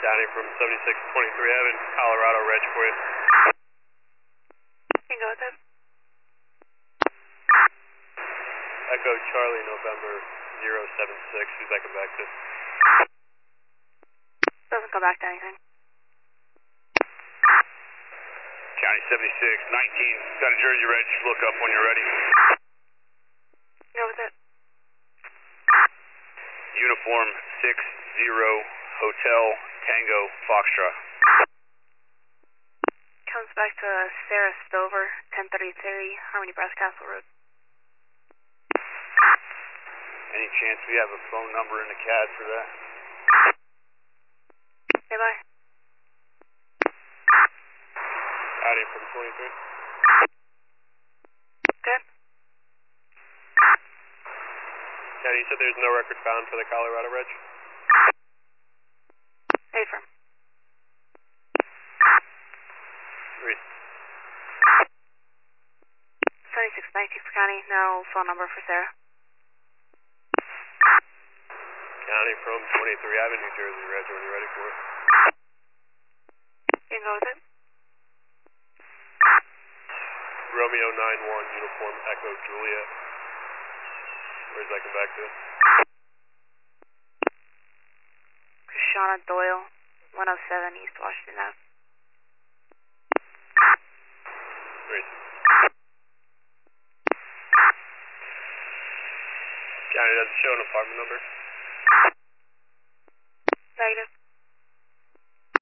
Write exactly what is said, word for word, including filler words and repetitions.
Downey from seventy-six twenty-three Avenue, Colorado Reg for you. You can go with it. Echo Charlie November zero seven six, who's that come back to? Doesn't go back to anything. County seventy-six nineteen, got a Jersey Reg, look up when you're ready. Go with it. Uniform six zero Hotel Tango Foxtrot. Comes back to Sarah Stover, ten thirty-three Harmony Brass Castle Road. Any chance we have a phone number in the C A D for that? Okay, bye. Downey from twenty-three. Good. Downey, you said there's no record found for the Colorado Reg? Affirm. Three. seventy-six nineteen for County, no phone number for Sarah. Downey from twenty-three Avenue, New Jersey Reg, when you're ready for it. You can go with it. Romeo nine one, Uniform Echo Juliet. Where's that come back to? Shauna Doyle, one oh seven East Washington Ave. Three. County, does it show an apartment number?